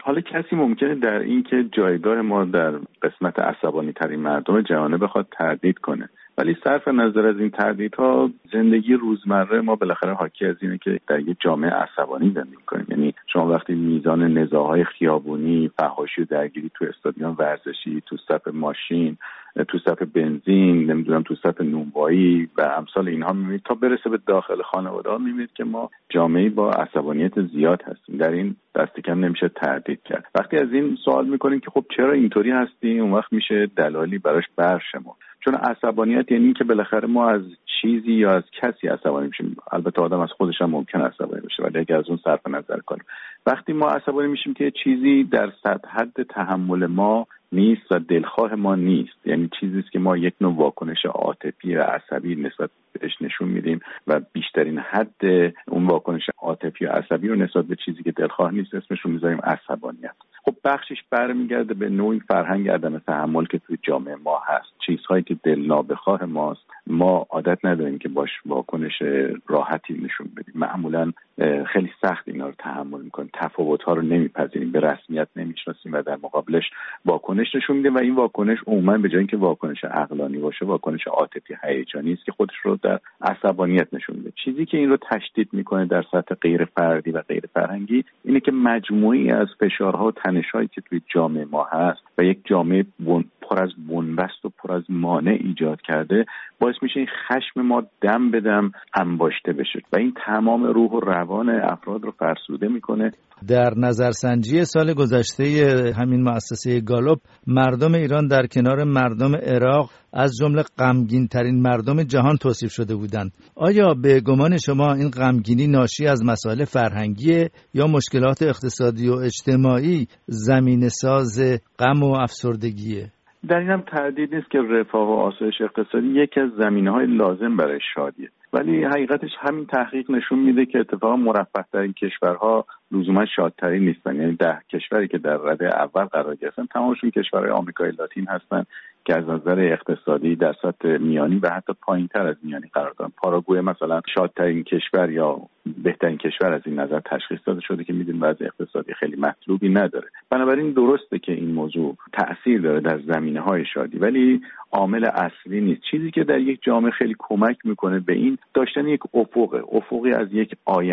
حالا کسی ممکنه در این که جایگاه ما در قسمت عصبانی ترین مردم جهان بخواد تردید کنه، ولی صرف نظر از این تردیدها زندگی روزمره ما بالاخره حاکی از اینه که در یک جامعه عصبانی زندگی کنیم. یعنی شما وقتی میزان نزاع‌های خیابونی، فحاشی و درگیری تو استادیوم ورزشی، تو صف ماشین، تو صف بنزین، نمیدونم تو صف نونوایی و امثال اینها میبینید تا برسه به داخل خانواده ها، میبینید که ما جامعه‌ای با عصبانیت زیاد هستیم. در این دست کم نمیشه تردید کرد. وقتی از این سوال میکنیم که خب چرا اینطوری هستیم، اون وقت میشه دلایلی براش برشمرد. چون عصبانیت یعنی که بالاخره ما از چیزی یا از کسی عصبانی میشیم. البته آدم از خودش هم ممکن عصبانی بشه، ولی اگر از اون صرف نظر کنیم، وقتی ما عصبانی میشیم که چیزی در سطح حد تحمل ما نیست و دلخواه ما نیست، یعنی چیزی است که ما یک نوع واکنش عاطفی و عصبی نسبت بهش نشون میدیم و بیشترین حد اون واکنش عاطفی و عصبی رو نسبت به چیزی که دلخواه نیست اسمش رو میذاریم عصبانیت. خب بخشش برمیگرده به نوعی فرهنگ عدم تحمل که توی جامعه ما هست. چیزهایی که دل نابخواه ماست ما عادت نداریم که باش واکنش راحتی نشون بدیم. معمولا خیلی سخت اینا رو تحمل میکنیم، تفاوت‌ها رو نمیپذیریم، به رسمیت نمیشناسیم و در مقابلش واکنش نشون میدیم و این واکنش عموما به جای اینکه واکنش عقلانی باشه واکنش عاطفی هیجانی است که خودش رو در عصبانیت نشون میده. چیزی که این رو تشدید میکنه در سطح غیر فردی و غیر فرهنگی اینه که مجموعی از فشارها و تنش‌هایی که توی جامعه ما هست و یک جامعه پر از بنبست و پر از مانع ایجاد کرده باعث میشه این خشم ما دم به دم انباشته بشه و این تمام روح و روان افراد رو فرسوده میکنه. در نظرسنجی سال گذشته همین مؤسسه گالوپ مردم ایران در کنار مردم عراق از جمله غمگین ترین مردم جهان توصیف شده بودند. آیا به گمان شما این غمگینی ناشی از مسائل فرهنگی یا مشکلات اقتصادی و اجتماعی زمینه ساز غم و افسردگیه؟ در این هم تردید نیست که رفاه و آسایش اقتصادی یکی از زمینه‌های لازم برای شادیه، ولی حقیقتش همین تحقیق نشون میده که اتفاقا مرفه‌ترین کشورها لزوما شادترین نیستن. یعنی 10 کشوری که در رده اول قرار گرفتن تمامشون کشورهای آمریکای لاتین هستن که از نظر اقتصادی در سطح میانی و حتی پایین‌تر از میانی قرار دارن. پاراگوئه مثلا شادترین کشور یا بهترین کشور از این نظر تشخیص داده شده که میدونیم وضع اقتصادی خیلی مطلوبی نداره. بنابراین درسته که این موضوع تأثیر داره در زمینه‌های شادی، ولی عامل اصلی نیست. چیزی که در یک جامعه خیلی کمک میکنه به این داشتن یک افقی از یک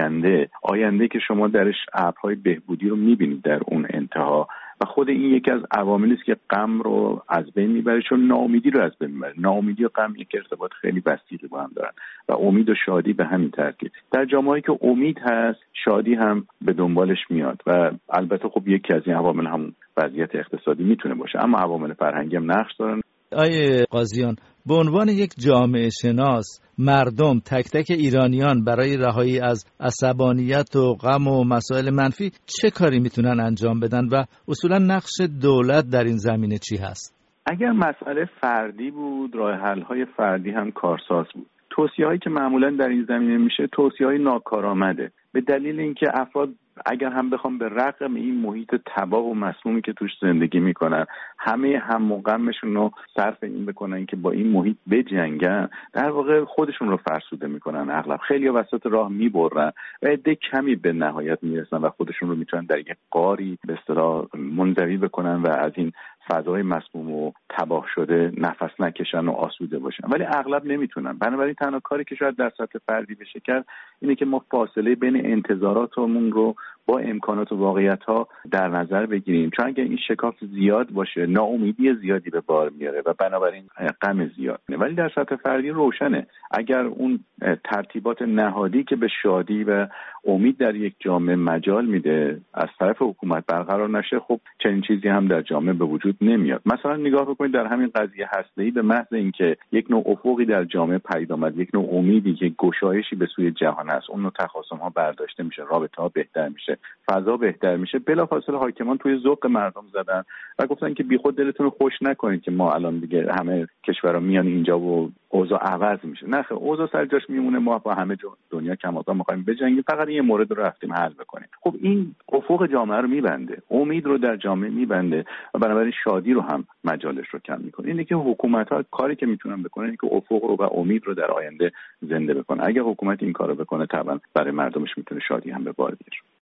آینده که شما درش ابرهای بهبودی رو میبینید در اون انتها و خود این یکی از عواملی است که غم رو از بین میبره، چون ناامیدی رو از بین میبره. ناامیدی و غم یک ارتباط خیلی وسیقی با هم دارن و امید و شادی به همین ترتیب. در جامعه‌ای که امید هست شادی هم به دنبالش میاد و البته خب یکی از این عوامل هم وضعیت اقتصادی میتونه باشه، اما عوامل فرهنگی هم نقش دارن. آیه قاضیان، به عنوان یک جامعه شناس مردم تک تک ایرانیان برای رهایی از عصبانیت و غم و مسائل منفی چه کاری میتونن انجام بدن و اصولا نقش دولت در این زمینه چی هست؟ اگر مسئله فردی بود راه حل‌های فردی هم کارساز بود. توصیه‌هایی که معمولا در این زمینه میشه توصیه‌های ناکارآمده، به دلیل اینکه افراد اگر هم بخوام به رغم این محیط تباه و مسمومی که توش زندگی میکنن همه هم و غمشون رو صرف این بکنن که با این محیط بجنگن، در واقع خودشون رو فرسوده میکنن. اغلب خیلی وسط راه میبرن و عده کمی به نهایت میرسن و خودشون رو میتونن در یک غاری به اصطلاح منزوی بکنن و از این فضای مسموم و تباه شده نفس نکشن و آسوده باشن، ولی اغلب نمیتونن. بنابراین تنها کاری که شاید در سطح فردی بشه کرد اینه که ما فاصله بین انتظاراتمون رو با امکانات و واقعیت‌ها در نظر بگیریم، چون اگر این شکاف زیاد باشه ناامیدی زیادی به بار میاره و بنابراین غم زیاد. ولی در سطح فردی روشنه اگر اون ترتیبات نهادی که به شادی و امید در یک جامعه مجال میده از طرف حکومت برقرار نشه، خب چنین چیزی هم در جامعه به وجود نمیاد. مثلا نگاه بکنید در همین قضیه هسته‌ای، به محض اینکه یک نوع افقی در جامعه پدید آمد، یک نوع امیدی که گشایشی به سوی جهان است، اون نوع تخاصم‌ها برداشته میشه، رابطه‌ها بهتر میشه، فضا بهتر میشه، بلافاصله حاکمان توی ذوق مردم زدن و گفتن که بیخود دلتون رو خوش نکنید که ما الان دیگه همه کشورها میان اینجا و اوضاع عوض میشه. نه خیر، اوضاع سر جاش میمونه، ما با همه دنیا کماکان میخوایم بجنگیم، فقط این مورد رو رفتیم حل بکنیم. خب این افق جامعه رو میبنده، امید رو در جامعه میبنده و بنابراین شادی رو هم مجالش رو کم میکنه. اینه که حکومت‌ها کاری که میتونن بکنن اینه که افق رو و امید رو در آینده زنده بکنن. اگه حکومت این کارو بکنه طبعا برای مردمش میتونه شادی هم به بار بیاره.